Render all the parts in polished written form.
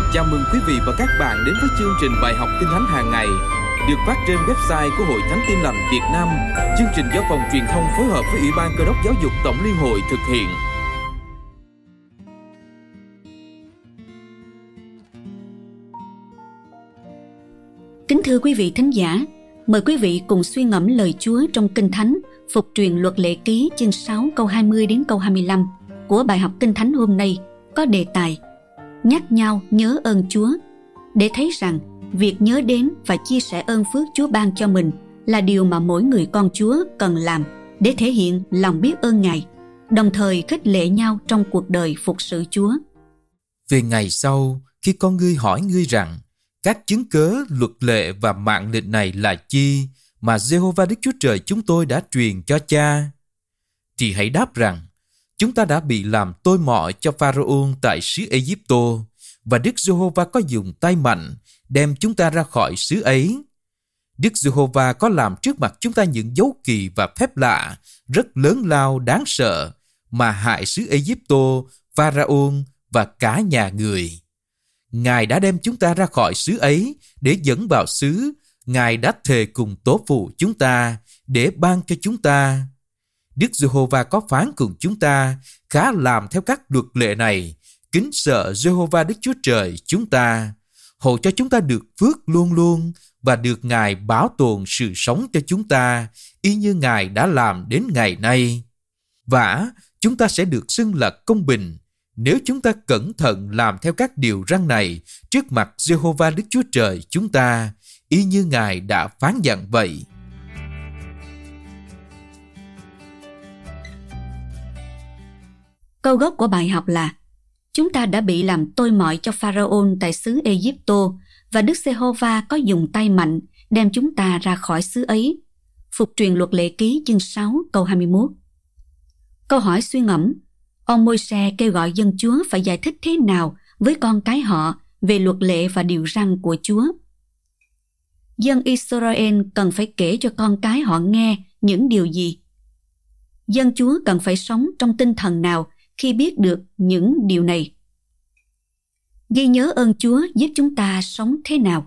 Chào mừng quý vị và các bạn đến với chương trình bài học Kinh Thánh hàng ngày được phát trên website của Hội Thánh Tin Lành Việt Nam. Chương trình do Phòng Truyền thông phối hợp với Ủy ban Cơ đốc Giáo dục Tổng Liên hội thực hiện. Kính thưa quý vị thính giả, mời quý vị cùng suy ngẫm lời Chúa trong Kinh Thánh, Phục truyền Luật Lệ Ký chương 6 câu 20 đến câu 25 của bài học Kinh Thánh hôm nay có đề tài Nhắc nhau nhớ ơn Chúa, để thấy rằng việc nhớ đến và chia sẻ ơn phước Chúa ban cho mình là điều mà mỗi người con Chúa cần làm để thể hiện lòng biết ơn Ngài, đồng thời khích lệ nhau trong cuộc đời phục sự Chúa. Về ngày sau, khi con ngươi hỏi ngươi rằng các chứng cớ, luật lệ và mạng lệnh này là chi mà Giê-hô-va Đức Chúa Trời chúng tôi đã truyền cho cha, thì hãy đáp rằng chúng ta đã bị làm tôi mọi cho Pharaon tại xứ Ai-cập, và Đức Giê-hô-va có dùng tay mạnh đem chúng ta ra khỏi xứ ấy. Đức Giê-hô-va có làm trước mặt chúng ta những dấu kỳ và phép lạ rất lớn lao đáng sợ mà hại xứ Ai-cập, Pharaon và cả nhà người. Ngài đã đem chúng ta ra khỏi xứ ấy để dẫn vào xứ Ngài đã thề cùng tổ phụ chúng ta để ban cho chúng ta. Đức Giê-hô-va có phán cùng chúng ta khá làm theo các luật lệ này, kính sợ Giê-hô-va Đức Chúa Trời chúng ta, hầu cho chúng ta được phước luôn luôn và được Ngài bảo tồn sự sống cho chúng ta, y như Ngài đã làm đến ngày nay. Vả, chúng ta sẽ được xưng là công bình nếu chúng ta cẩn thận làm theo các điều răn này trước mặt Giê-hô-va Đức Chúa Trời chúng ta, y như Ngài đã phán dặn vậy. Câu gốc của bài học là chúng ta đã bị làm tôi mọi cho Pharaon tại xứ Ai-cập, và Đức Giê-hô-va có dùng tay mạnh đem chúng ta ra khỏi xứ ấy. Phục truyền Luật Lệ Ký chương 6 câu 21. Câu hỏi suy ngẫm: ông Môi-se kêu gọi dân Chúa phải giải thích thế nào với con cái họ về luật lệ và điều răn của Chúa? Dân Israel cần phải kể cho con cái họ nghe những điều gì? Dân Chúa cần phải sống trong tinh thần nào khi biết được những điều này? Ghi nhớ ơn Chúa giúp chúng ta sống thế nào?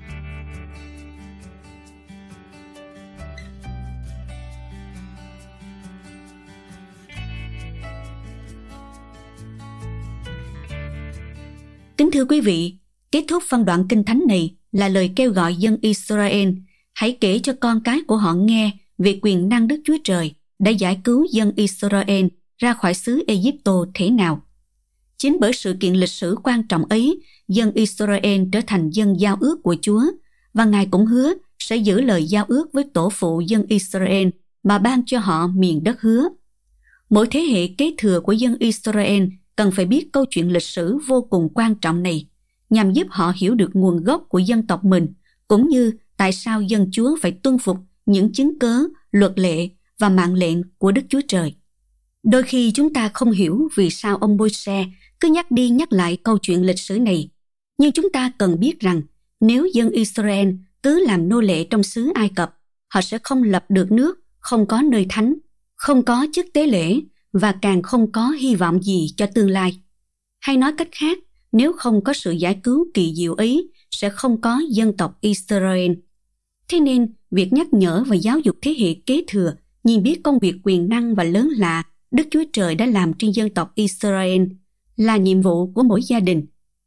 Kính thưa quý vị, kết thúc phân đoạn Kinh Thánh này là lời kêu gọi dân Israel hãy kể cho con cái của họ nghe về quyền năng Đức Chúa Trời đã giải cứu dân Israel ra khỏi xứ Ai-cập thế nào. Chính bởi sự kiện lịch sử quan trọng ấy, dân Israel trở thành dân giao ước của Chúa, và Ngài cũng hứa sẽ giữ lời giao ước với tổ phụ dân Israel mà ban cho họ miền đất hứa. Mỗi thế hệ kế thừa của dân Israel cần phải biết câu chuyện lịch sử vô cùng quan trọng này, nhằm giúp họ hiểu được nguồn gốc của dân tộc mình, cũng như tại sao dân Chúa phải tuân phục những chứng cớ, luật lệ và mạng lệnh của Đức Chúa Trời. Đôi khi chúng ta không hiểu vì sao ông Môi-se cứ nhắc đi nhắc lại câu chuyện lịch sử này, nhưng chúng ta cần biết rằng nếu dân Israel cứ làm nô lệ trong xứ Ai Cập, họ sẽ không lập được nước, không có nơi thánh, không có chức tế lễ và càng không có hy vọng gì cho tương lai. Hay nói cách khác, nếu không có sự giải cứu kỳ diệu ấy, sẽ không có dân tộc Israel. Thế nên, việc nhắc nhở và giáo dục thế hệ kế thừa nhìn biết công việc quyền năng và lớn lạ Đức Chúa Trời đã làm trên dân tộc Israel là nhiệm vụ của mỗi gia đình.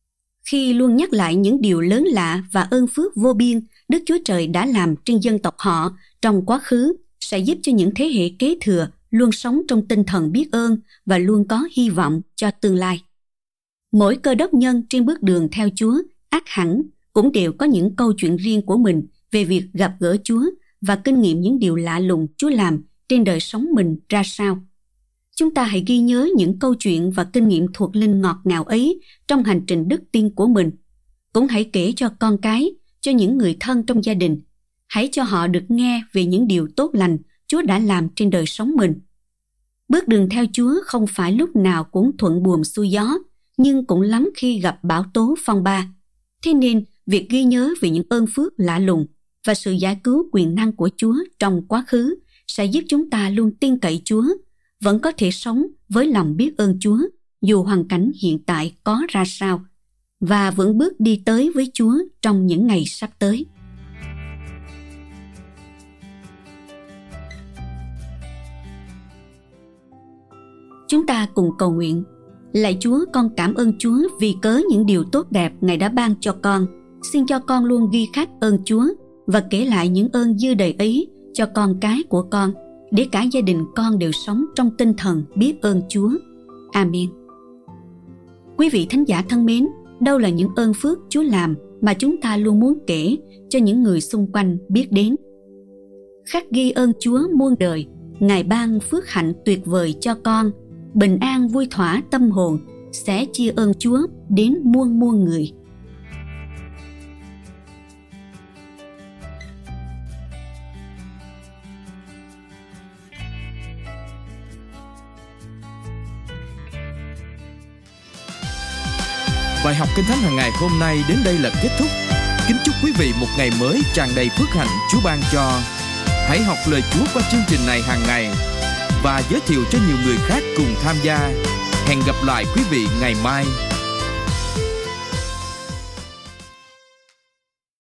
Khi luôn nhắc lại những điều lớn lạ và ơn phước vô biên Đức Chúa Trời đã làm trên dân tộc họ trong quá khứ sẽ giúp cho những thế hệ kế thừa luôn sống trong tinh thần biết ơn và luôn có hy vọng cho tương lai. Mỗi cơ đốc nhân trên bước đường theo Chúa ắt hẳn cũng đều có những câu chuyện riêng của mình về việc gặp gỡ Chúa và kinh nghiệm những điều lạ lùng Chúa làm trên đời sống mình ra sao. Chúng ta hãy ghi nhớ những câu chuyện và kinh nghiệm thuộc linh ngọt ngào ấy trong hành trình đức tin của mình. Cũng hãy kể cho con cái, cho những người thân trong gia đình. Hãy cho họ được nghe về những điều tốt lành Chúa đã làm trên đời sống mình. Bước đường theo Chúa không phải lúc nào cũng thuận buồm xuôi gió, nhưng cũng lắm khi gặp bão tố phong ba. Thế nên, việc ghi nhớ về những ơn phước lạ lùng và sự giải cứu quyền năng của Chúa trong quá khứ sẽ giúp chúng ta luôn tin cậy Chúa, vẫn có thể sống với lòng biết ơn Chúa dù hoàn cảnh hiện tại có ra sao. và vững bước đi tới với Chúa trong những ngày sắp tới. Chúng ta cùng cầu nguyện. Lạy Chúa, con cảm ơn Chúa vì cớ những điều tốt đẹp Ngài đã ban cho con. Xin cho con luôn ghi khắc ơn Chúa và kể lại những ơn dư đầy ấy cho con cái của con, để cả gia đình con đều sống trong tinh thần biết ơn Chúa. Amen. Quý vị thính giả thân mến, đâu là những ơn phước Chúa làm mà chúng ta luôn muốn kể cho những người xung quanh biết đến? Khắc ghi ơn Chúa muôn đời, Ngài ban phước hạnh tuyệt vời cho con, bình an vui thỏa tâm hồn, sẽ chia ơn Chúa đến muôn muôn người. Bài học Kinh Thánh hàng ngày hôm nay đến đây là kết thúc. Kính chúc quý vị một ngày mới tràn đầy phước hạnh Chúa ban cho. Hãy học lời Chúa qua chương trình này hàng ngày và giới thiệu cho nhiều người khác cùng tham gia. Hẹn gặp lại quý vị ngày mai.